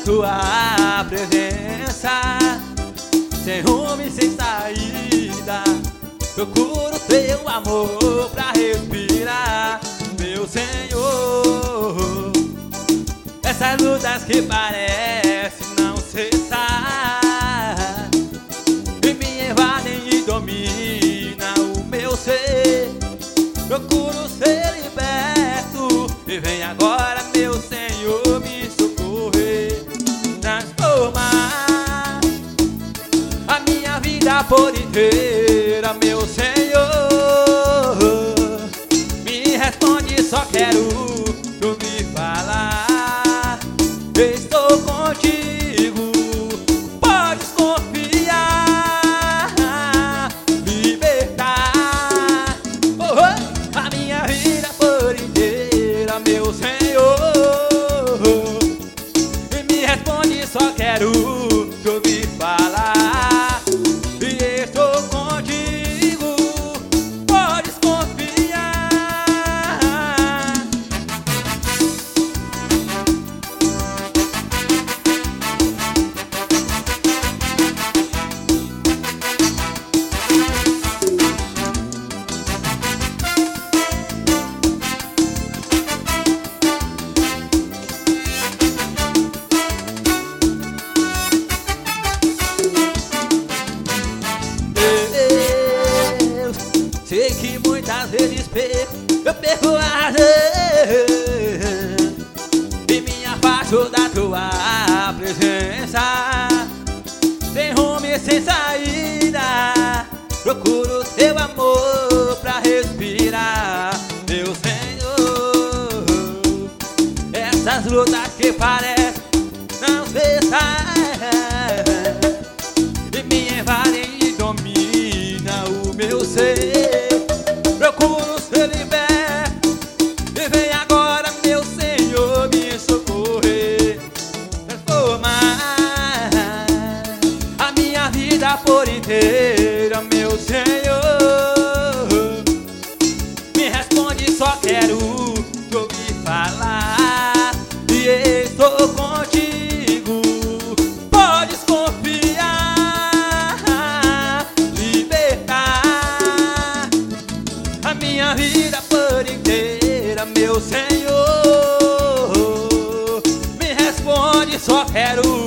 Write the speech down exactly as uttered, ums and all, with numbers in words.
tua presença, sem rumo e sem saída. Procuro teu amor pra respirar, meu Senhor. Essas lutas que parecem não cessar e me invadem e dominam o meu ser. Procuro ser liberto e vem agora, meu Senhor, me socorrer. Transformar a minha vida por inteira, meu Senhor. Me responde, só quero tu me falar. Estou contigo, podes confiar, libertar oh, oh, a minha vida por inteira, meu Senhor. E me responde, só quero tu me falar. E estou contigo, podes confiar. Sei que muitas vezes perco, eu perco a razão e me afasto da tua presença, sem rumo e sem saída. Procuro teu amor pra respirar, meu Senhor. Essas lutas que parecem não cessar e me invadem e dominam o meu ser. Procuro ser liberto e vem agora, meu Senhor, me socorrer. Transformar a minha vida por inteira, meu Senhor. Me responde, só quero te ouvir falar. E estou contigo, podes confiar, libertar a minha vida por inteira, meu Senhor. Me responde, só quero